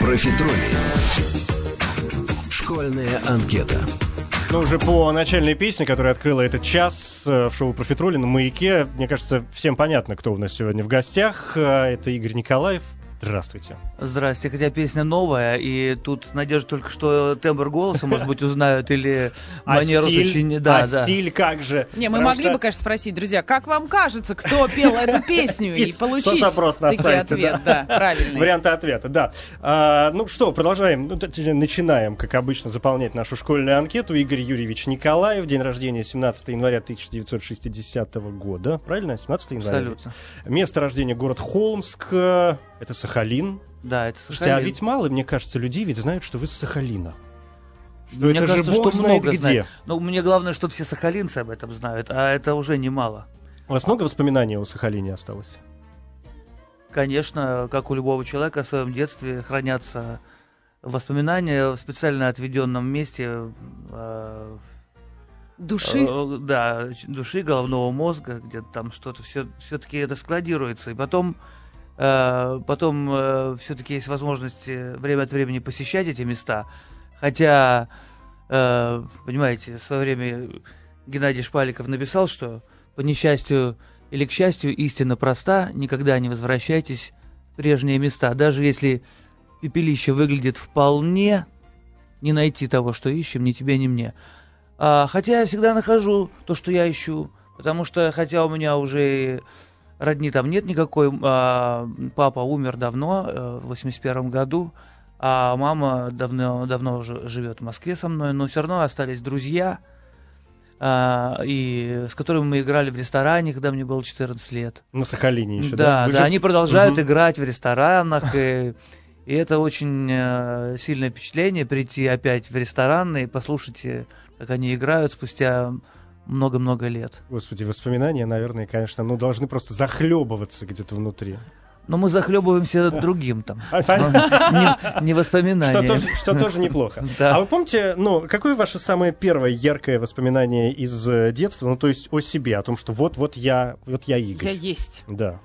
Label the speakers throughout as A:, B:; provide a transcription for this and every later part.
A: Профитроли. Школьная анкета.
B: Ну, уже по начальной песне, которая открыла этот час в шоу «Профитроли» на «Маяке», мне кажется, всем понятно, кто у нас сегодня в гостях. Это Игорь Николаев. Здравствуйте.
C: Здрасте, хотя песня новая, и тут надежда только, что тембр голоса, может быть, узнают, или манеру сочинения. Да,
B: стиль как же?
D: Не, мы могли бы, конечно, спросить, друзья, как вам кажется, кто пел эту песню, и получить такой ответ, да, правильный.
B: Варианты ответа, да. Ну что, продолжаем, начинаем, как обычно, заполнять нашу школьную анкету. Игорь Юрьевич Николаев, день рождения 17 января 1960 года, правильно? 17 января?
C: Абсолютно.
B: Место рождения город Холмск. Это Сахалин.
C: Да, это Сахалин.
B: Слушайте, а ведь мало, мне кажется, людей ведь знают, что вы с Сахалина.
C: Мне
B: это
C: кажется,
B: же Бог
C: что
B: знает
C: много
B: где.
C: знает. Но мне главное, что все сахалинцы об этом знают, а это уже немало.
B: У вас много воспоминаний о Сахалине осталось?
C: Конечно, как у любого человека, о своем детстве хранятся воспоминания в специально отведенном месте
D: Души?
C: Да, души, головного мозга, где там что-то все-таки это складируется. И потом все-таки есть возможность время от времени посещать эти места. Хотя, понимаете, в свое время Геннадий Шпаликов написал, что по несчастью или к счастью истина проста, никогда не возвращайтесь в прежние места. Даже если пепелище выглядит вполне, не найти того, что ищем, ни тебе, ни мне. Хотя я всегда нахожу то, что я ищу, потому что, хотя у меня уже родни там нет никакой, папа умер давно, в 81 году, а мама давно уже живет в Москве со мной, но все равно остались друзья, и с которыми мы играли в ресторане, когда мне было 14 лет.
B: На Сахалине еще,
C: да? Да, они продолжают играть в ресторанах, и это очень сильное впечатление, прийти опять в ресторан и послушать, как они играют спустя много-много лет.
B: Господи, воспоминания, наверное, конечно, должны просто захлебываться где-то внутри.
C: Но мы захлебываемся другим там, не воспоминанием.
B: Что тоже неплохо.
C: Да.
B: А вы помните, какое ваше самое первое яркое воспоминание из детства, то есть о себе, о том, что вот я Игорь?
D: Я есть.
B: Да.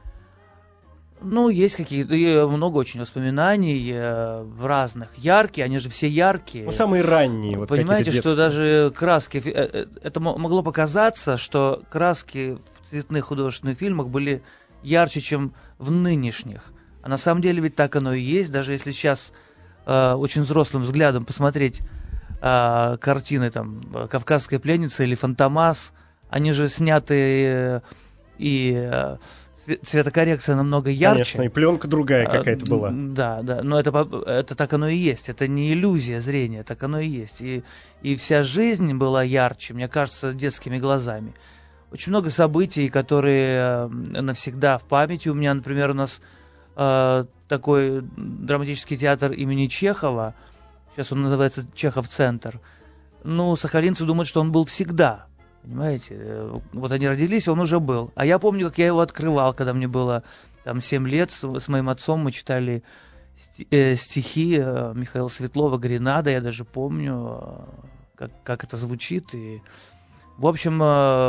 C: Есть какие-то, много очень воспоминаний разных, яркие, они же все яркие.
B: Самые ранние.
C: Понимаете, что даже краски, это могло показаться, что краски в цветных художественных фильмах были ярче, чем в нынешних. А на самом деле ведь так оно и есть, даже если сейчас очень взрослым взглядом посмотреть картины, там, «Кавказская пленница» или «Фантомас», они же сняты и... цветокоррекция намного ярче.
B: Конечно, и пленка другая какая-то была.
C: Да, но это так оно и есть. Это не иллюзия зрения, так оно и есть. И вся жизнь была ярче, мне кажется, детскими глазами. Очень много событий, которые навсегда в памяти. У меня, например, у нас такой драматический театр имени Чехова. Сейчас он называется Чехов-центр. Сахалинцы думают, что он был всегда. Понимаете, вот они родились, он уже был. А я помню, как я его открывал, когда мне было 7 лет. С моим отцом мы читали стихи Михаила Светлова «Гренада». Я даже помню, как это звучит. И, в общем,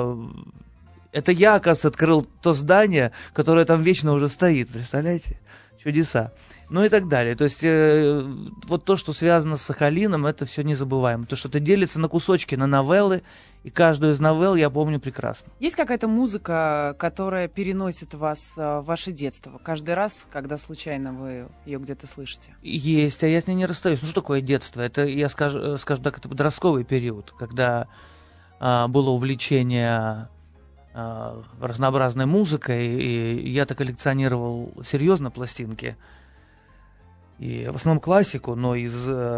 C: это я, оказывается, открыл то здание, которое там вечно уже стоит. Представляете? Чудеса. И так далее. То есть вот то, что связано с Сахалином, это все незабываемо. То, что это делится на кусочки, на новеллы, и каждую из новелл я помню прекрасно.
D: Есть какая-то музыка, которая переносит вас в ваше детство? Каждый раз, когда случайно вы ее где-то слышите?
C: Есть, а я с ней не расстаюсь. Что такое детство? Это, я скажу так, это подростковый период, когда было увлечение разнообразной музыкой, и я-то коллекционировал серьезно пластинки. И в основном классику, но из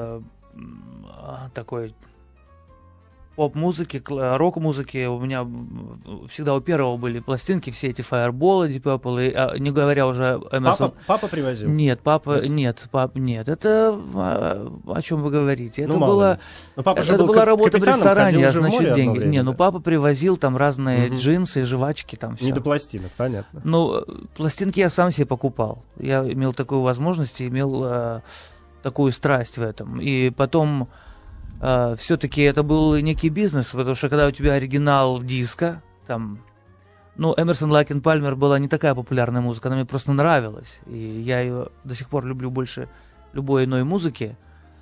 C: такой поп-музыки, рок-музыки у меня всегда у первого были пластинки, все эти Fireball, Deep Purple, не говоря уже Эмерсон.
B: Папа привозил?
C: Нет, нет. Это о чем вы говорите? Это была работа в ресторане, значит, деньги.
B: Время,
C: папа привозил там разные джинсы, жвачки, там все.
B: Не до пластинок, понятно.
C: Пластинки я сам себе покупал. Я имел такую возможность, имел такую страсть в этом. И потом все-таки это был некий бизнес, потому что когда у тебя оригинал диска, там, Эмерсон, Лейк энд Пальмер была не такая популярная музыка, она мне просто нравилась, и я ее до сих пор люблю больше любой иной музыки,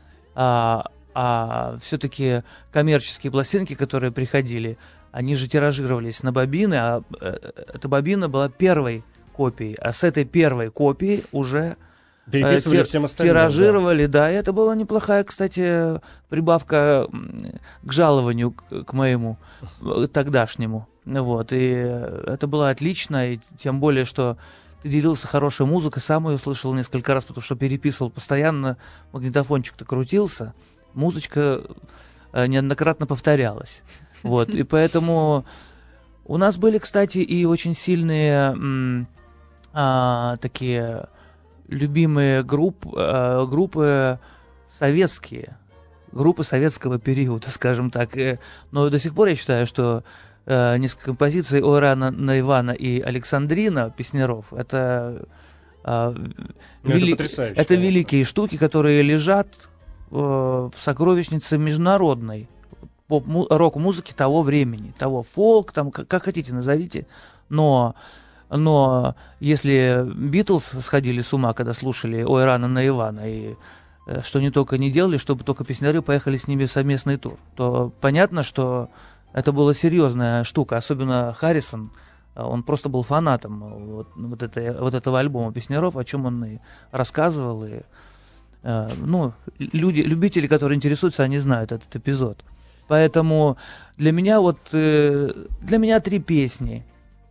C: а все-таки коммерческие пластинки, которые приходили, они же тиражировались на бобины, а эта бобина была первой копией, а с этой первой копии уже
B: Переписывали всем остальным.
C: Тиражировали, да, и это была неплохая, кстати, прибавка к жалованию, к моему тогдашнему. Вот, и это было отлично, и тем более, что ты делился хорошей музыкой, сам ее слышал несколько раз, потому что переписывал постоянно, магнитофончик-то крутился, музычка неоднократно повторялась. Вот, и поэтому у нас были, кстати, и очень сильные такие любимые группы советские, группы советского периода, скажем так. Но до сих пор я считаю, что несколько композиций «Ой, рано на Ивана» и «Александрина» Песняров — это великие штуки, которые лежат в сокровищнице международной рок-музыки того времени, того фолк, там, как хотите назовите, но если Битлз сходили с ума, когда слушали «Ой, рано на Ивана», и что они только не делали, чтобы только Песняры поехали с ними в совместный тур, то понятно, что это была серьезная штука, особенно Харрисон, он просто был фанатом вот этого альбома Песняров, о чем он и рассказывал, и любители, которые интересуются, они знают этот эпизод. Поэтому для меня 3 песни.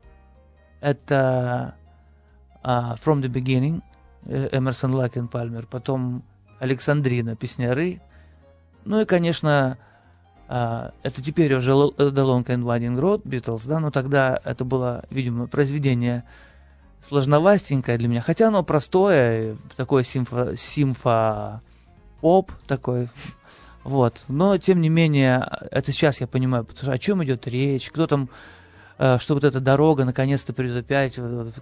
C: Это From the Beginning, Эмерсон, Лак и Пальмер, потом Александрина, Песняры. Ну и, конечно, это теперь уже The Long and Winding Road, Beatles, да, но тогда это было, видимо, произведение сложновастенькое для меня, хотя оно простое, такое симфо-поп такой, вот. Но, тем не менее, это сейчас я понимаю, потому что о чем идет речь, кто там, что вот эта дорога наконец-то придет опять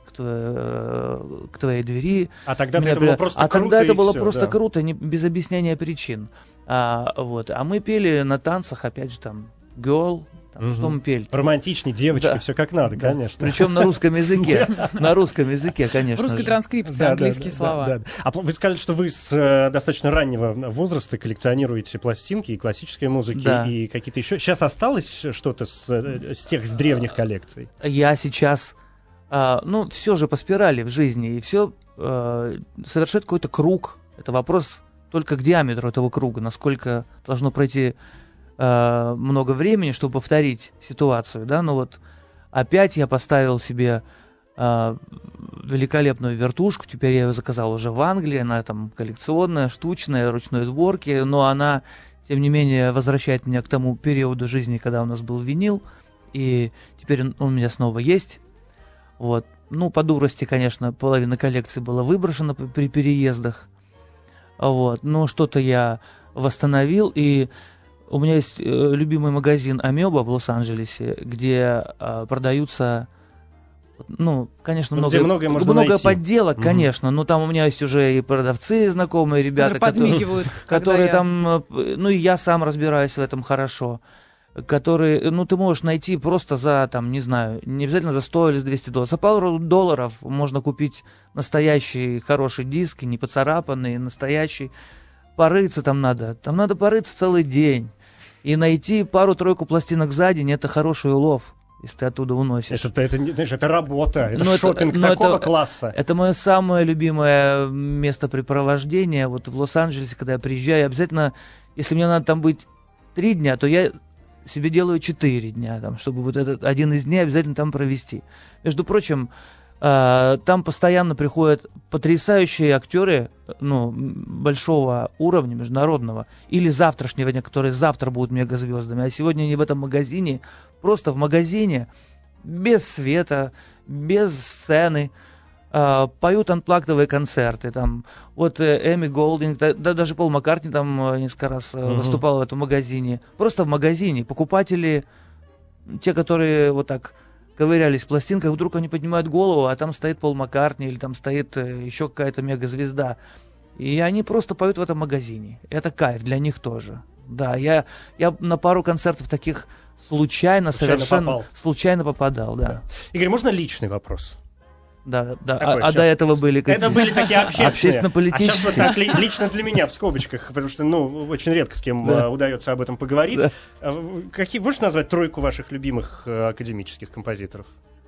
C: к твоей двери.
B: А тогда это было просто круто.
C: Тогда это было просто круто, без объяснения причин. А мы пели на танцах, опять же, там, Girl, что мы пели?
B: Романтичней, девочки, все как надо, конечно.
C: Причем на русском языке. На русском языке, конечно.
D: Русской транскрипции, английские слова.
B: А вы сказали, что вы с достаточно раннего возраста коллекционируете пластинки и классической музыки, и какие-то еще. Сейчас осталось что-то с древних коллекций?
C: Я сейчас, все же по спирали в жизни, и все совершает какой-то круг. Это вопрос только к диаметру этого круга, насколько должно пройти много времени, чтобы повторить ситуацию, да, но вот опять я поставил себе великолепную вертушку, теперь я ее заказал уже в Англии, она там коллекционная, штучная, ручной сборки, но она, тем не менее, возвращает меня к тому периоду жизни, когда у нас был винил, и теперь он у меня снова есть, вот, по дурости, конечно, половина коллекции была выброшена при переездах, вот, но что-то я восстановил, и у меня есть любимый магазин «Амеба» в Лос-Анджелесе, где продаются, конечно, много подделок, конечно, но там у меня есть уже и продавцы знакомые, ребята, которые там, и я сам разбираюсь в этом хорошо, которые, ты можешь найти просто за, там, не знаю, не обязательно за 100 или за $200, за пару долларов можно купить настоящий хороший диск, не поцарапанный, настоящий. Порыться там надо порыться целый день. И найти пару-тройку пластинок за день — это хороший улов, если ты оттуда уносишь.
B: Это работа, это шопинг такого класса.
C: Это мое самое любимое местопрепровождение. Вот в Лос-Анджелесе, когда я приезжаю, обязательно, если мне надо там быть 3 дня, то я себе делаю 4 дня, там, чтобы вот этот один из дней обязательно там провести. Между прочим, там постоянно приходят потрясающие актеры, большого уровня, международного, или завтрашнего дня, которые завтра будут мегазвездами, а сегодня они в этом магазине, просто в магазине, без света, без сцены, поют анплагдовые концерты. Там, вот Эми Голдинг, даже Пол Маккартни там несколько раз выступал в этом магазине. Просто в магазине. Покупатели, те, которые вот так ковырялись в пластинках, вдруг они поднимают голову, а там стоит Пол Маккартни, или там стоит еще какая-то мегазвезда. И они просто поют в этом магазине. Это кайф для них тоже. Да, я на пару концертов таких случайно попадал, да.
B: Игорь, можно личный вопрос?
C: Да.
B: Такой,
C: А до этого были какие?
B: Это были такие общественные.
C: Общественно-политические.
B: А сейчас вот так лично для меня в скобочках, потому что, очень редко с кем удается об этом поговорить.
C: Да.
B: Можешь назвать тройку ваших любимых академических композиторов?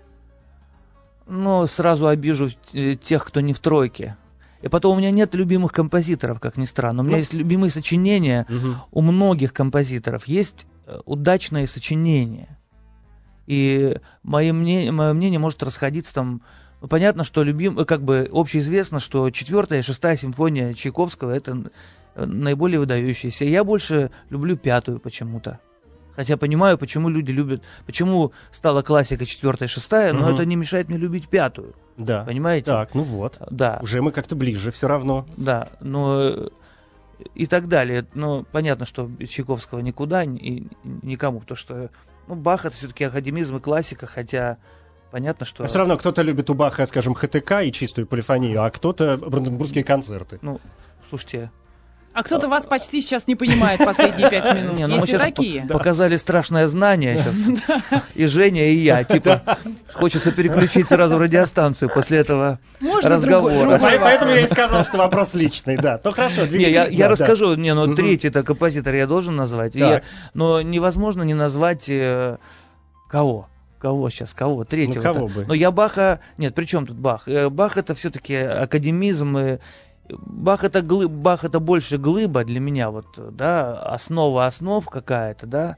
C: Сразу обижу тех, кто не в тройке. И потом у меня нет любимых композиторов, как ни странно. У меня есть любимые сочинения. У многих композиторов есть удачные сочинения. И мое мнение может расходиться там. Понятно, что общеизвестно, что 4-я и 6-я симфония Чайковского — это наиболее выдающиеся. Я больше люблю 5-ю почему-то. Хотя понимаю, почему люди любят, почему стала классика 4-я и 6-я, но это не мешает мне любить 5-ю.
B: Да.
C: Понимаете?
B: Так, вот.
C: Да.
B: Уже мы как-то ближе все равно.
C: Да, и так далее. Понятно, что Чайковского никуда и никому, потому что Бах — это все-таки академизм и классика, хотя понятно, что...
B: А все равно кто-то любит у Баха, скажем, ХТК и чистую полифонию, а кто-то бранденбургские концерты.
C: Слушайте...
D: А кто-то вас почти сейчас не понимает последние 5 минут.
C: Мы
D: Есть и
C: сейчас
D: такие.
C: показали страшное знание сейчас. И Женя, и я. Хочется переключить сразу радиостанцию после этого разговора.
B: Поэтому я и сказал, что вопрос личный, да. То хорошо, двигайтесь.
C: Я расскажу. Третий-то композитор я должен назвать. Но невозможно не назвать... Кого? Кого сейчас? Кого? Третьего.
B: Кого бы?
C: Но я Баха... Нет, при чем тут Бах? Бах — это все-таки академизм. Бах это больше глыба для меня, основа основ какая-то,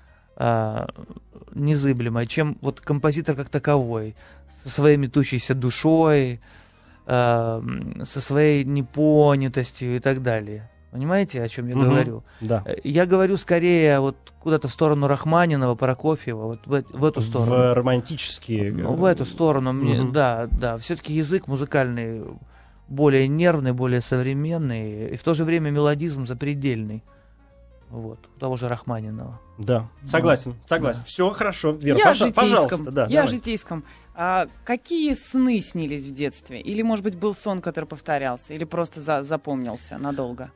C: незыблемая, чем композитор как таковой, со своей метущейся душой, со своей непонятостью и так далее. Понимаете, о чем я говорю?
B: Да.
C: Я говорю скорее куда-то в сторону Рахманинова, Прокофьева, в эту сторону.
B: В романтические...
C: в эту сторону. Да. Все-таки язык музыкальный более нервный, более современный, и в то же время мелодизм запредельный. У того же Рахманинова.
B: Да, согласен. Все хорошо. Вера,
D: пожалуйста.
B: Да,
D: я о житейском. Какие сны снились в детстве? Или, может быть, был сон, который повторялся? Или просто запомнился надолго?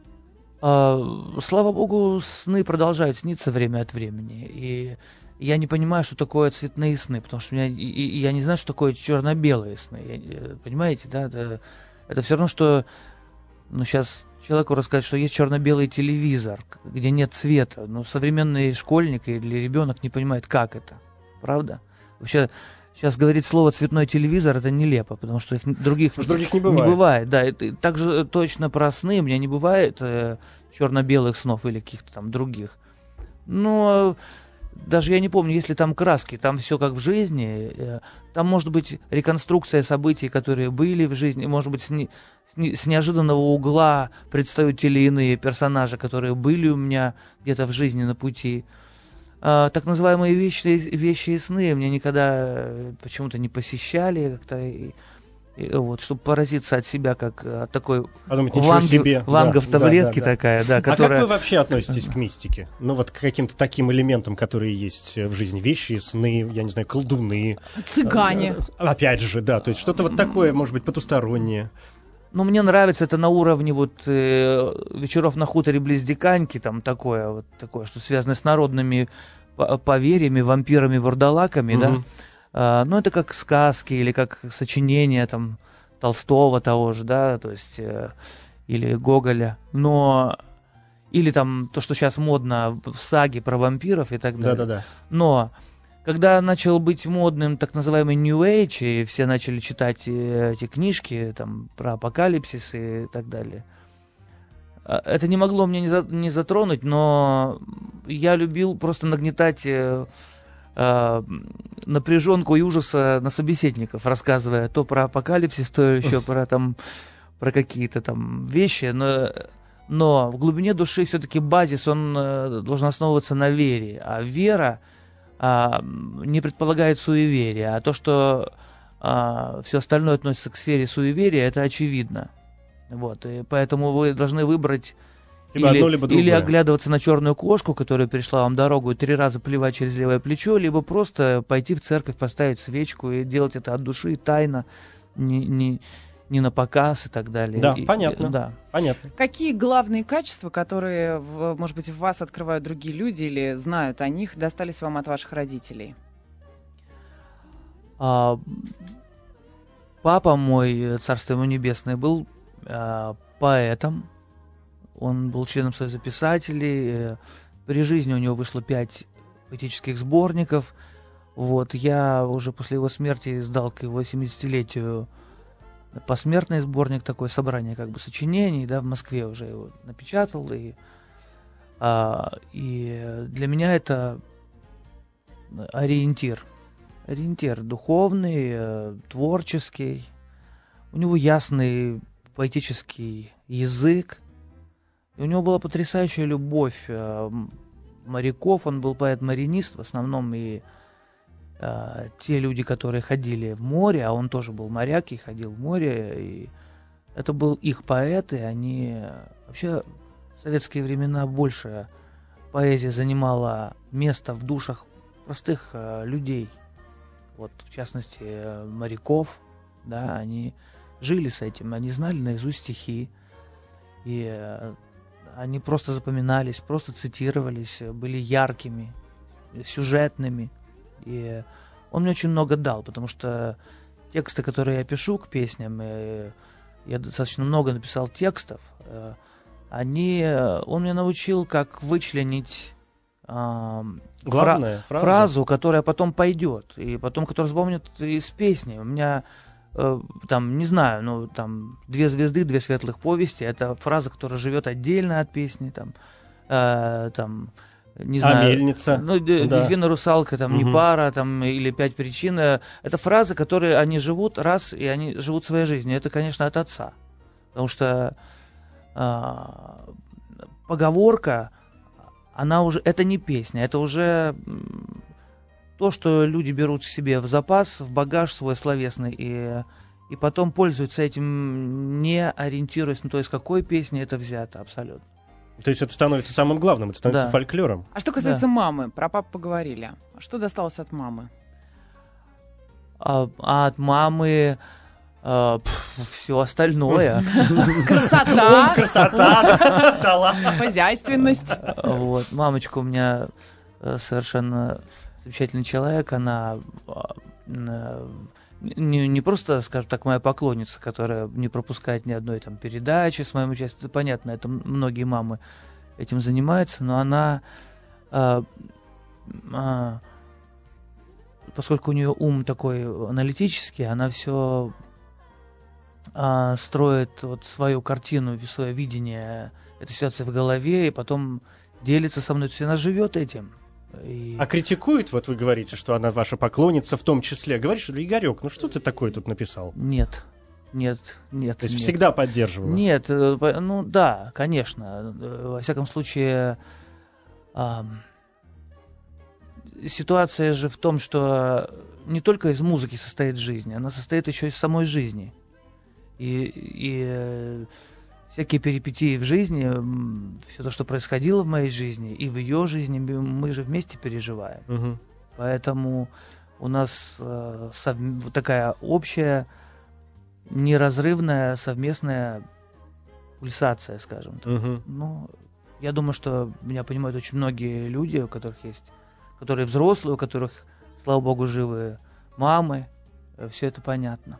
C: Слава богу, сны продолжают сниться время от времени. И я не понимаю, что такое цветные сны, потому что я не знаю, что такое черно-белые сны. Понимаете, да? Это все равно, что сейчас человеку рассказать, что есть черно-белый телевизор, где нет цвета. Современный школьник или ребенок не понимает, как это. Правда? Вообще, сейчас говорить слово «цветной телевизор» — это нелепо, потому что других
B: не бывает.
C: Да, и также точно про сны. У меня не бывает черно-белых снов или каких-то там других. Но даже я не помню, если там краски, там все как в жизни. Там может быть реконструкция событий, которые были в жизни. Может быть, с неожиданного угла предстают те или иные персонажи, которые были у меня где-то в жизни на пути. Так называемые вещи и сны меня никогда почему-то не посещали как-то, чтобы поразиться от себя, как от такой ванга в таблетке такая, да, которая...
B: А как вы вообще относитесь к мистике? К каким-то таким элементам, которые есть в жизни, вещи, сны, я не знаю, колдуны.
D: Цыгане.
B: Опять же, да, то есть что-то такое, может быть, потустороннее.
C: Мне нравится это на уровне вечеров на хуторе близ Диканьки, там такое, что связано с народными поверьями, вампирами, вурдалаками, да. Это как сказки или как сочинения там Толстого того же, да, то есть или Гоголя, или там то, что сейчас модно в саге про вампиров и так далее.
B: Да.
C: Но когда начал быть модным так называемый New Age, и все начали читать эти книжки там, про апокалипсис и так далее, это не могло меня не затронуть, но я любил просто нагнетать напряженку и ужаса на собеседников, рассказывая то про апокалипсис, то еще про какие-то там вещи, но в глубине души все-таки базис, он должен основываться на вере, а вера не предполагает суеверия, а то, что все остальное относится к сфере суеверия, это очевидно. И поэтому вы должны выбрать или оглядываться на черную кошку, которая перешла вам дорогу, и 3 раза плевать через левое плечо, либо просто пойти в церковь, поставить свечку и делать это от души, тайно, не на показ и так далее.
B: Да, понятно. Понятно.
D: Какие главные качества, которые, может быть, в вас открывают другие люди или знают о них, достались вам от ваших родителей?
C: Папа мой, царство ему небесное, был поэтом. Он был членом Союза писателей. При жизни у него вышло 5 поэтических сборников. Вот, я уже после его смерти издал к его 70-летию посмертный сборник, такое собрание как бы сочинений, да, в Москве уже его напечатал. И для меня это ориентир духовный, творческий. У него ясный поэтический язык. И у него была потрясающая любовь моряков. Он был поэт-маринист в основном, и те люди, которые ходили в море, а он тоже был моряк и ходил в море, и это был их поэт, и они вообще в советские времена больше поэзия занимала место в душах простых людей. Вот, в частности, моряков, да, они жили с этим, они знали наизусть стихи, и они просто запоминались, просто цитировались, были яркими, сюжетными. И он мне очень много дал, потому что тексты, которые я пишу к песням, я достаточно много написал текстов, он меня научил, как вычленить фразу, которая потом пойдет, и потом, которая вспомнит из песни. У меня там, не знаю, там 2 звезды, 2 светлых повести, это фраза, которая живет отдельно от песни, там не знаю,
B: мельница.
C: Дельфин и русалка, там, не пара, там, или 5 причин. Это фразы, которые они живут раз, и они живут своей жизнью. Это, конечно, от отца. Потому что поговорка, она уже, это не песня, это уже то, что люди берут себе в запас, в багаж свой словесный, и потом пользуются этим, не ориентируясь на то, из какой песни это взято, абсолютно.
B: То есть это становится самым главным, это становится фольклором.
D: А что касается мамы, про папу поговорили. А что досталось от мамы?
C: От мамы все остальное.
D: Красота.
B: Красота.
D: Хозяйственность.
C: Вот. Мамочка у меня совершенно замечательный человек. Она не просто, скажем так, моя поклонница, которая не пропускает ни одной там передачи с моим участием. Это понятно, это многие мамы этим занимаются, но она, поскольку у нее ум такой аналитический, она все строит вот свою картину, свое видение этой ситуации в голове, и потом делится со мной. То есть она живет этим.
B: А критикует, вот вы говорите, что она ваша поклонница в том числе. Говоришь, что Игорек, что ты такое тут написал?
C: Нет.
B: То есть всегда поддерживала?
C: Нет, да, конечно. Во всяком случае, ситуация же в том, что не только из музыки состоит жизнь, она состоит еще из самой жизни. И всякие перипетии в жизни, все то, что происходило в моей жизни и в ее жизни, мы же вместе переживаем. Угу. Поэтому у нас такая общая, неразрывная, совместная пульсация, скажем так. Угу. Я думаю, что меня понимают очень многие люди, у которых есть, которые взрослые, у которых, слава богу, живы мамы. Все это понятно.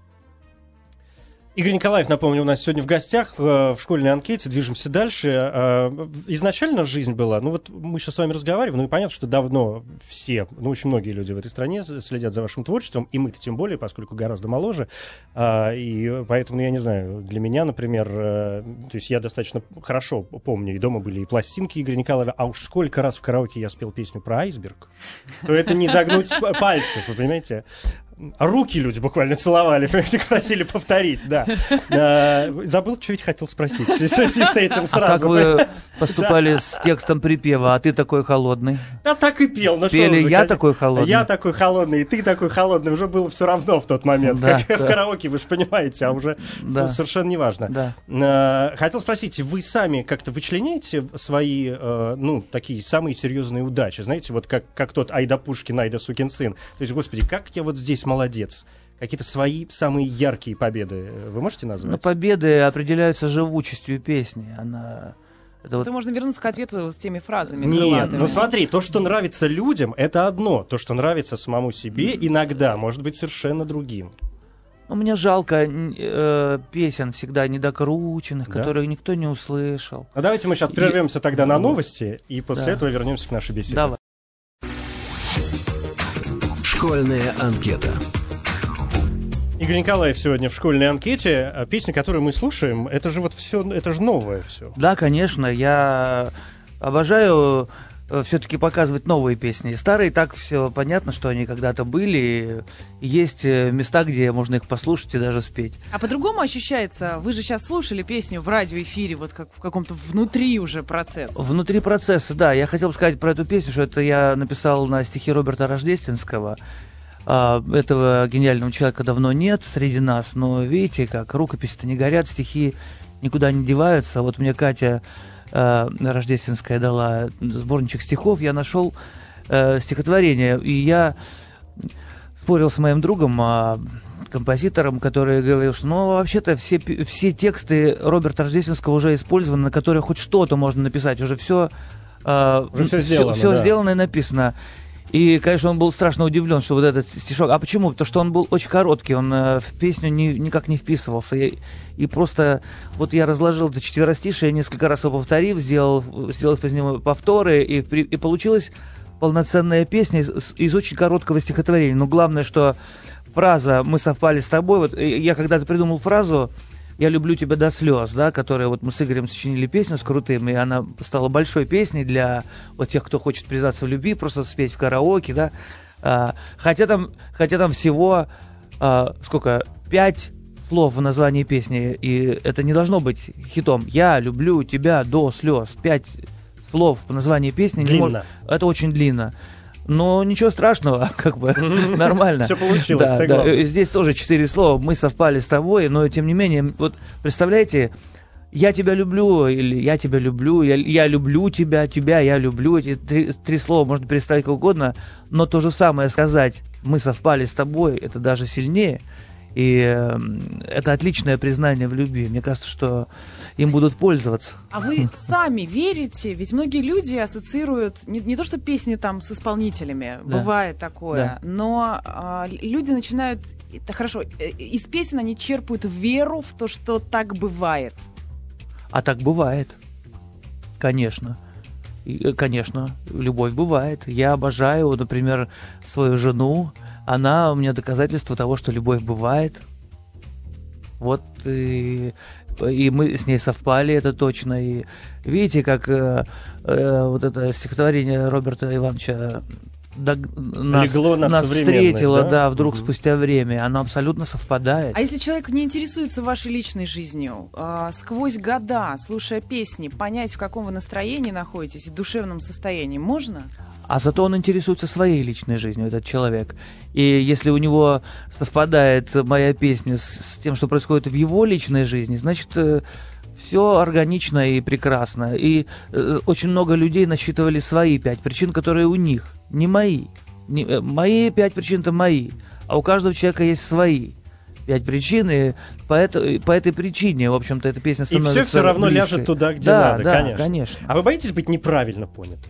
B: Игорь Николаев, напомню, у нас сегодня в гостях в школьной анкете. Движемся дальше. Изначально жизнь была, мы сейчас с вами разговариваем, и понятно, что давно все, очень многие люди в этой стране следят за вашим творчеством, и мы-то тем более, поскольку гораздо моложе, и поэтому, я не знаю, для меня, например, то есть я достаточно хорошо помню, и дома были и пластинки Игоря Николаева, а уж сколько раз в караоке я спел песню про айсберг, то это не загнуть пальцев, вы понимаете? Руки люди буквально целовали, просили повторить, да. Забыл, что ведь хотел спросить. С этим сразу.
C: А как вы поступали с текстом припева? А ты такой холодный.
B: Да так и пел.
C: Пели «Я такой холодный».
B: Я такой холодный, и ты такой холодный. Уже было все равно в тот момент. Как в караоке, вы же понимаете, а уже совершенно неважно. Хотел спросить, вы сами как-то вычленяете свои, такие самые серьезные удачи? Знаете, вот как тот «Айда Пушкин, айда сукин сын». То есть, господи, как я вот здесь молодец. Какие-то свои самые яркие победы вы можете назвать?
C: Победы определяются живучестью песни.
D: Можно вернуться к ответу с теми фразами.
B: Нет, смотри, то, что нравится людям, это одно. То, что нравится самому себе, иногда может быть совершенно другим.
C: Мне жалко песен всегда недокрученных,
B: Да?
C: которые никто не услышал.
B: А давайте мы сейчас прервемся тогда на новости, и после
C: Да.
B: этого вернемся к нашей беседе.
C: Давай.
A: Школьная анкета.
B: Игорь Николаев сегодня в школьной анкете. Песня, которую мы слушаем, это же вот все, это же новое все.
C: Да, конечно, я обожаю все-таки показывать новые песни. Старые, так все понятно, что они когда-то были. Есть места, где можно их послушать и даже спеть.
D: А по-другому ощущается, вы же сейчас слушали песню в радиоэфире, вот как в каком-то внутри уже процесса.
C: Внутри процесса, да. Я хотел бы сказать про эту песню, что это я написал на стихи Роберта Рождественского. Этого гениального человека давно нет среди нас, но видите, как рукописи-то не горят, стихи никуда не деваются. Вот мне Катя Рождественская дала сборничек стихов, я нашел стихотворение, и я спорил с моим другом, композитором, который говорил, что вообще-то все тексты Роберта Рождественского уже использованы, на которые хоть что-то можно написать, уже все
B: сделано,
C: все
B: да.
C: сделано и написано. И, конечно, он был страшно удивлен, что вот этот стишок... А почему? Потому что он был очень короткий, он в песню никак не вписывался. И просто вот я разложил это четверостишее, несколько раз его повторив, сделав из него повторы, и получилась полноценная песня из очень короткого стихотворения. Но главное, что фраза «мы совпали с тобой», вот я когда-то придумал фразу «Я люблю тебя до слез», да, которая вот мы с Игорем сочинили песню с Крутым, и она стала большой песней для вот тех, кто хочет признаться в любви, просто спеть в караоке, да. Хотя там всего, 5 слов в названии песни, и это не должно быть хитом. «Я люблю тебя до слез». 5 слов в названии песни.
B: Длинно.
C: Это очень длинно. Но ничего страшного, как бы нормально.
B: Все получилось,
C: Да,
B: это
C: да.
B: главное.
C: Здесь тоже 4 слова. Мы совпали с тобой, но тем не менее, вот представляете, я тебя люблю, или я тебя люблю, я люблю тебя, я люблю. Эти три слова можно представить как угодно, но то же самое сказать мы совпали с тобой, это даже сильнее. И это отличное признание в любви. Мне кажется, что им будут пользоваться.
D: А вы сами верите? Ведь многие люди ассоциируют не то, что песни там с исполнителями,
C: Да.
D: бывает такое,
C: Да.
D: но люди начинают... Это хорошо, из песен они черпают веру в то, что так бывает.
C: А так бывает. Конечно. Конечно, любовь бывает. Я обожаю, например, свою жену. Она у меня доказательство того, что любовь бывает. Вот и мы с ней совпали, это точно. И видите, как вот это стихотворение Роберта Ивановича
B: Легло на
C: нас
B: современность,
C: встретило,
B: да?
C: да, вдруг спустя время. Оно абсолютно совпадает.
D: А если человек не интересуется вашей личной жизнью, сквозь года, слушая песни, понять, в каком вы настроении находитесь и душевном состоянии, можно?
C: А зато он интересуется своей личной жизнью, этот человек. И если у него совпадает моя песня с тем, что происходит в его личной жизни, значит, все органично и прекрасно. И очень много людей насчитывали свои 5 причин, которые у них, не мои. Мои 5 причин — это мои. А у каждого человека есть свои 5 причин, и по этой причине, в общем-то, эта песня
B: И
C: становится
B: все равно
C: близкой.
B: ляжет туда, где
C: Да,
B: надо,
C: да,
B: конечно. А вы боитесь быть неправильно понятым?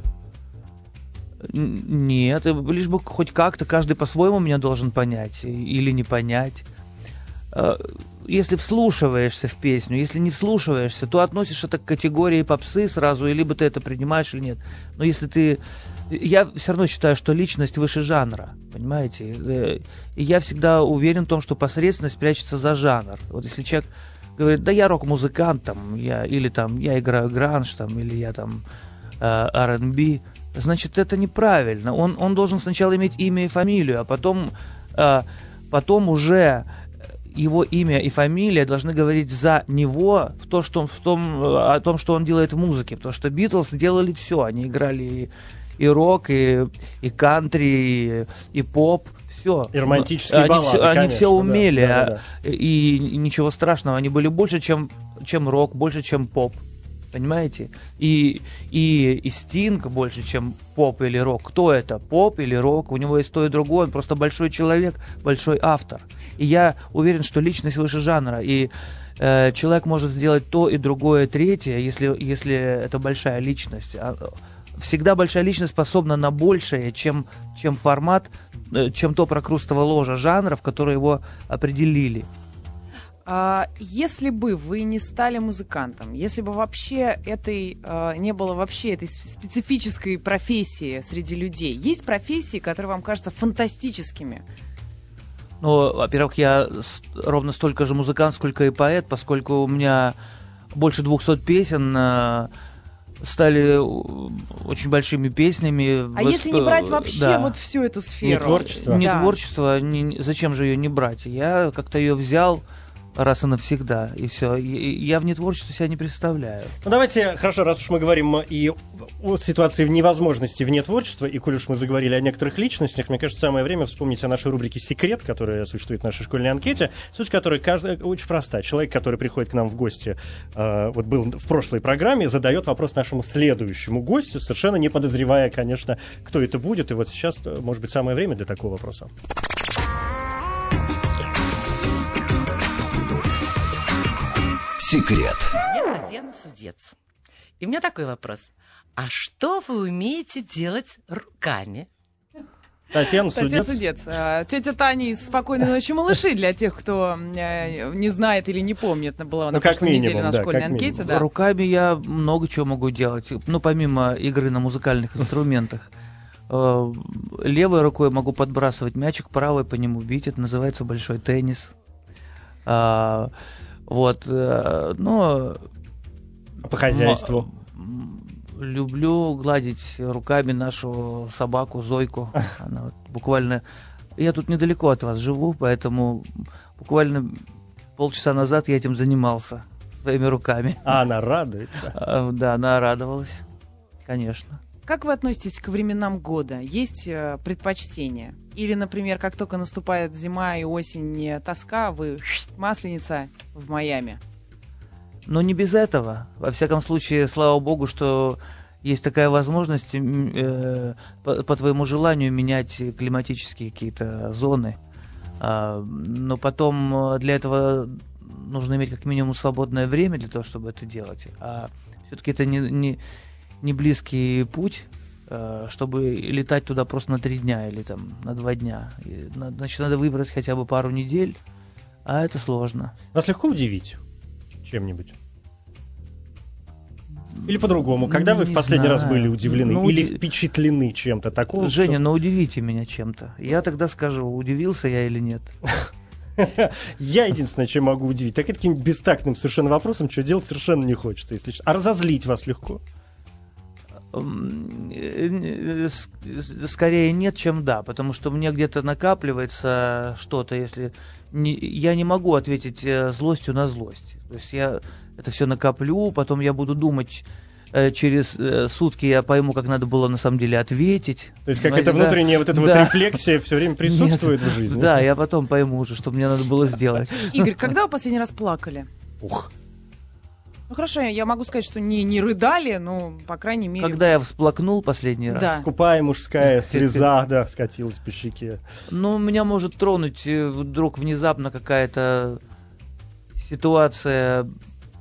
C: Нет, лишь бы хоть как-то каждый по-своему меня должен понять или не понять. Если вслушиваешься в песню, если не вслушиваешься, то относишь это к категории попсы сразу, и либо ты это принимаешь или нет. Но если ты... Я все равно считаю, что личность выше жанра, понимаете? И я всегда уверен в том, что посредственность прячется за жанр. Вот если человек говорит, да я рок-музыкант, там, или там, я играю гранж, там, или я там R&B, значит, это неправильно. Он должен сначала иметь имя и фамилию, а потом уже его имя и фамилия должны говорить за него о том, что он делает в музыке. Потому что Битлз делали все. Они играли и рок, и кантри, и поп. Все.
B: И романтические баллады,
C: Они
B: конечно,
C: все умели.
B: да.
C: И ничего страшного. Они были больше, чем рок, больше, чем поп. Понимаете? И Стинг больше, чем поп или рок. Кто это? Поп или рок? У него есть то и другое. Он просто большой человек, большой автор. И я уверен, что личность выше жанра. И человек может сделать то и другое, третье, если это большая личность. всегда большая личность способна на большее, чем формат, чем то прокрустово ложе жанров, которые его определили.
D: Если бы вы не стали музыкантом, если бы вообще не было вообще этой специфической профессии среди людей, есть профессии, которые вам кажутся фантастическими?
C: Ну, во-первых, я ровно столько же музыкант, сколько и поэт, поскольку у меня больше 200 песен стали очень большими песнями.
D: А если не брать вообще вот всю эту сферу?
B: Не творчество?
C: Не творчество, зачем же ее не брать? Я как-то ее взял раз и навсегда, и все. Я вне творчества себя не представляю.
B: Ну, давайте, хорошо, раз уж мы говорим и о ситуации в невозможности вне творчества, и коль уж мы заговорили о некоторых личностях, мне кажется, самое время вспомнить о нашей рубрике «Секрет», которая существует в нашей школьной анкете, суть которой очень проста. Человек, который приходит к нам в гости, вот был в прошлой программе, задает вопрос нашему следующему гостю, совершенно не подозревая, конечно, кто это будет, и вот сейчас, может быть, самое время для такого вопроса.
A: Секрет.
E: Я Татьяна Судец. И у меня такой вопрос. А что вы умеете делать руками?
B: Татьяна Судец.
D: Тетя Таня из «Спокойной ночи, малыши», для тех, кто не знает или не помнит, была на прошлой неделе на школьной анкете. Да.
C: Руками я много чего могу делать, ну, помимо игры на музыкальных инструментах. Левой рукой могу подбрасывать мячик, правой по нему бить, это называется большой теннис. Вот, но...
B: По хозяйству?
C: Люблю гладить руками нашу собаку Зойку. Она вот буквально... Я тут недалеко от вас живу, поэтому буквально полчаса назад я этим занимался своими руками.
B: А она радуется?
C: Да, она радовалась, конечно.
D: Как вы относитесь к временам года? Есть предпочтения? Или, например, как только наступает зима и осень, тоска, вы масленица в Майами?
C: Но не без этого. Во всяком случае, слава богу, что есть такая возможность по твоему желанию менять климатические какие-то зоны. Но потом для этого нужно иметь как минимум свободное время для того, чтобы это делать. А все-таки это не близкий путь, чтобы летать туда просто на 3 дня или там на 2 дня. Значит, надо выбрать хотя бы пару недель, а это сложно.
B: Вас легко удивить чем-нибудь? Или по-другому, когда вы в последний раз были удивлены или впечатлены чем-то таким?
C: Женя, ну удивите меня чем-то. Я тогда скажу, удивился я или нет.
B: Я единственное, чем могу удивить, так и таким бестактным совершенно вопросом, что делать совершенно не хочется, если честно. А разозлить вас легко?
C: Скорее нет, чем да, потому что мне где-то накапливается что-то, если я не могу ответить злостью на злость. То есть я это все накоплю, потом я буду думать, через сутки я пойму, как надо было на самом деле ответить.
B: То есть какая-то внутренняя вот эта вот рефлексия все время присутствует в жизни?
C: Да, я потом пойму уже, что мне надо было сделать.
D: Игорь, когда вы последний раз плакали? Ну хорошо, я могу сказать, что не рыдали, но, по крайней мере...
C: Когда я всплакнул последний раз.
D: Да.
B: Скупая мужская слеза, да, скатилась по щеке.
C: Ну, меня может тронуть вдруг внезапно какая-то ситуация,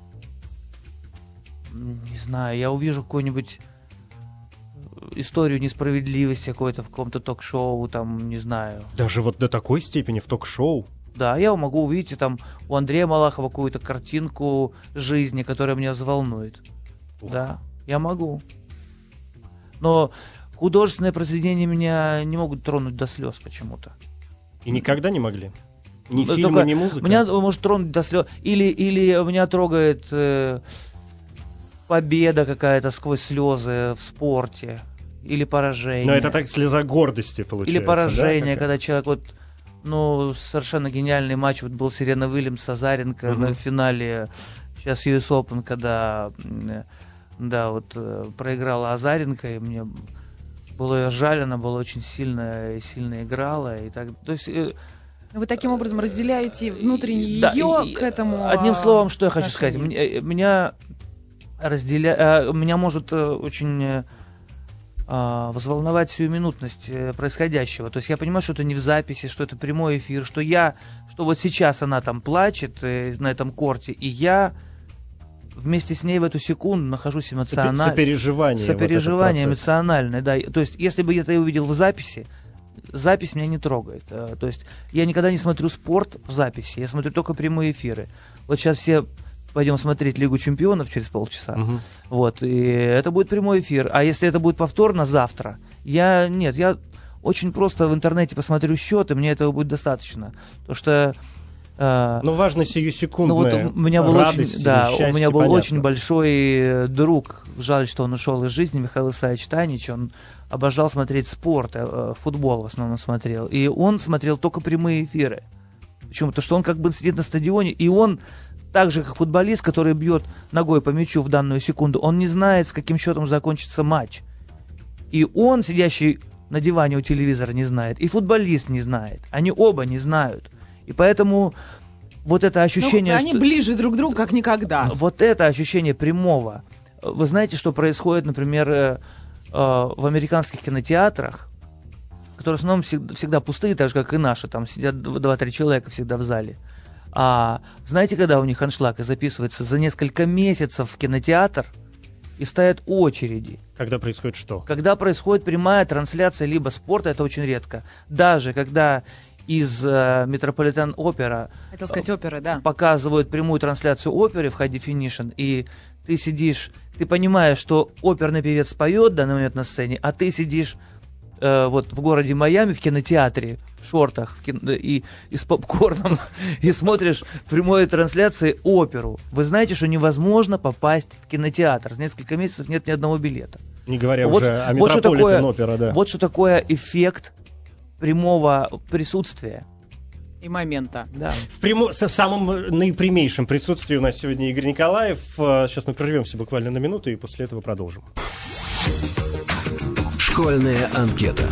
C: не знаю, я увижу какую-нибудь историю несправедливости какой-то в каком-то ток-шоу, там, не знаю.
B: Даже вот до такой степени в ток-шоу?
C: Да, я могу увидеть там у Андрея Малахова какую-то картинку жизни, которая меня взволнует. Да, я могу. Но художественные произведения меня не могут тронуть до слез почему-то.
B: И никогда не могли? Ни фильмы, ни музыка?
C: Меня может тронуть до слез. Или меня трогает победа какая-то сквозь слезы в спорте. Или поражение.
B: Но это так слеза гордости получается.
C: Или поражение,
B: да,
C: когда человек вот... Ну, совершенно гениальный матч. Вот был Серена Уильямс, Азаренко на финале сейчас US Open, когда проиграла Азаренко, и мне было ее жаль, она была очень сильно играла. И так, то есть,
D: вы таким образом разделяете внутренне ее к этому.
C: Одним словом, что я хочу сказать, меня может очень возволновать сиюминутность происходящего. То есть я понимаю, что это не в записи, что это прямой эфир, что вот сейчас она там плачет на этом корте, и я вместе с ней в эту секунду нахожусь эмоционально.
B: Сопереживание.
C: Сопереживание
B: вот
C: эмоциональное, да. То есть, если бы я это увидел в записи, запись меня не трогает. То есть, я никогда не смотрю спорт в записи, я смотрю только прямые эфиры. Вот сейчас все пойдем смотреть Лигу чемпионов через полчаса. Вот, и это будет прямой эфир. А если это будет повторно завтра, я очень просто в интернете посмотрю счет, и мне этого будет достаточно. Потому что...
B: Но важно сиюсекундная
C: у меня был
B: радость, счастье,
C: у меня был
B: понятно.
C: очень большой друг, жаль, что он ушел из жизни, Михаил Исаевич Танич, он обожал смотреть спорт, футбол в основном смотрел, и он смотрел только прямые эфиры. Почему? Потому что он как бы сидит на стадионе, и он, так же как футболист, который бьет ногой по мячу в данную секунду, он не знает, с каким счетом закончится матч. И он, сидящий на диване у телевизора, не знает, и футболист не знает, они оба не знают. И поэтому вот это ощущение...
D: они ближе друг к другу, как никогда.
C: Вот это ощущение прямого. Вы знаете, что происходит, например, в американских кинотеатрах, которые в основном всегда пустые, так же, как и наши, там сидят 2-3 человека всегда в зале. А знаете, когда у них аншлаг и записывается за несколько месяцев в кинотеатр, и стоят очереди.
B: Когда происходит что?
C: Когда происходит прямая трансляция либо спорта, это очень редко. Даже когда... из Метрополитен-опера
D: Хотел сказать, опера, да.
C: показывают прямую трансляцию оперы в High Definition, и ты сидишь, ты понимаешь, что оперный певец поет в данный момент на сцене, а ты сидишь вот в городе Майами в кинотеатре, в шортах и с попкорном, и смотришь в прямой трансляции оперу. Вы знаете, что невозможно попасть в кинотеатр. За несколько месяцев нет ни одного билета.
B: Не говоря уже о Метрополитен-опера, да.
C: Вот что такое эффект прямого присутствия.
D: И момента.
C: Да.
B: В самом наипрямейшем присутствии у нас сегодня Игорь Николаев. Сейчас мы прервемся буквально на минуту и после этого продолжим.
A: Школьная анкета.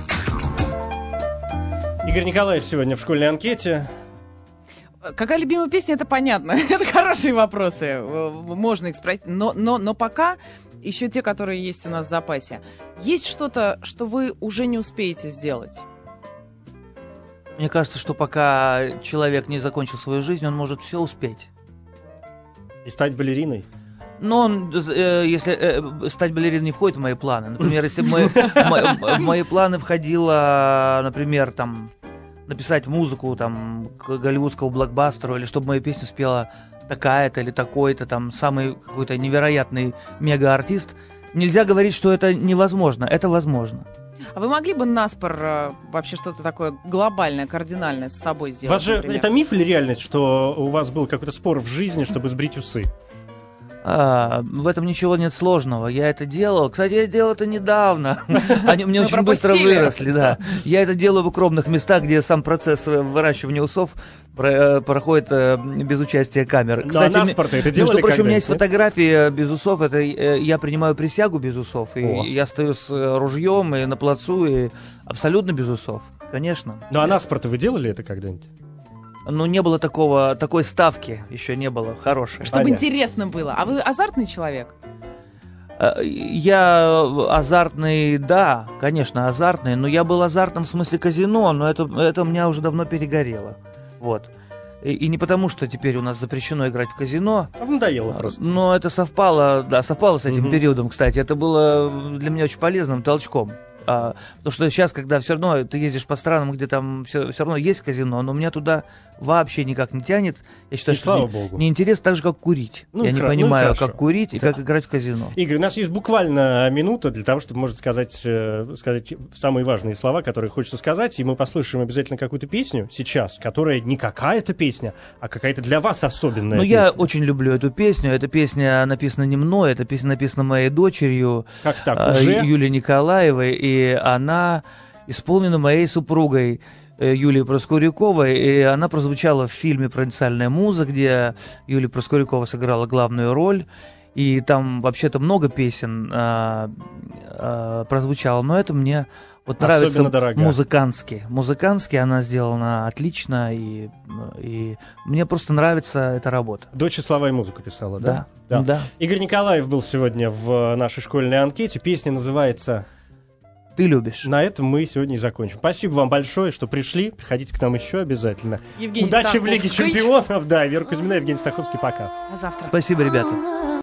B: Игорь Николаев сегодня в школьной анкете.
D: Какая любимая песня, это понятно. Это хорошие вопросы. Можно их спросить. Но пока еще те, которые есть у нас в запасе. Есть что-то, что вы уже не успеете сделать?
C: Мне кажется, что пока человек не закончил свою жизнь, он может все успеть.
B: И стать балериной?
C: Но если стать балериной не входит в мои планы. Например, если бы в мои планы входило, например, там, написать музыку там, к голливудскому блокбастеру, или чтобы мою песню спела такая-то или такой-то, там, самый какой-то невероятный мега-артист, нельзя говорить, что это невозможно. Это возможно.
D: А вы могли бы наспор вообще что-то такое глобальное, кардинальное с собой сделать?
B: Вас же
D: например?
B: это миф или реальность, что у вас был какой-то спор в жизни, чтобы сбрить усы?
C: В этом ничего нет сложного. Я это делал. Кстати, я делал это недавно. Они мне очень быстро выросли, да. Я это делаю в укромных местах, где сам процесс выращивания усов проходит без участия камер.
B: Кстати, это делали,
C: между прочим, у меня есть фотографии без усов. Это я принимаю присягу без усов. И я стою с ружьем и на плацу, и абсолютно без усов. Конечно.
B: Ну а наспорт вы делали это когда-нибудь?
C: Ну, не было такой ставки, еще не было хорошей.
D: Чтобы
B: Понятно.
D: интересно было. А вы азартный человек?
C: Я азартный, да, конечно, азартный, но я был азартным в смысле казино, но это у меня уже давно перегорело. Вот. И не потому, что теперь у нас запрещено играть в казино.
B: Надоело просто.
C: Но это совпало с этим периодом, кстати. Это было для меня очень полезным толчком. Потому что сейчас, когда все равно ты ездишь по странам, где там все равно есть казино, но меня туда вообще никак не тянет. Я считаю,
B: и слава
C: что
B: богу.
C: неинтересно так же, как курить. Я не понимаю, как курить и как играть в казино.
B: Игорь, у нас есть буквально минута для того, чтобы, может, сказать самые важные слова, которые хочется сказать, и мы послушаем обязательно какую-то песню сейчас, которая не какая-то песня, а какая-то для вас особенная песня.
C: Я очень люблю эту песню. Эта песня написана не мной, эта песня написана моей дочерью,
B: как так, уже?
C: Юлией Николаевой, и она исполнена моей супругой Юлией Проскуряковой, и она прозвучала в фильме «Провинциальная муза», где Юлия Проскурякова сыграла главную роль, и там вообще-то много песен прозвучало, но это мне вот нравится музыкантски. Музыкантски она сделана отлично, и мне просто нравится эта работа.
B: Дочь слова и музыку писала, да?
C: Да.
B: Игорь Николаев был сегодня в нашей школьной анкете. Песня называется...
C: ты любишь.
B: На этом мы сегодня и закончим. Спасибо вам большое, что пришли. Приходите к нам еще обязательно.
D: Евгений
B: Удачи в Лиге
D: Стаховский.
B: Чемпионов. Да, Вера Кузьмина, Евгений Стаховский. Пока.
D: А завтра.
C: Спасибо, ребята.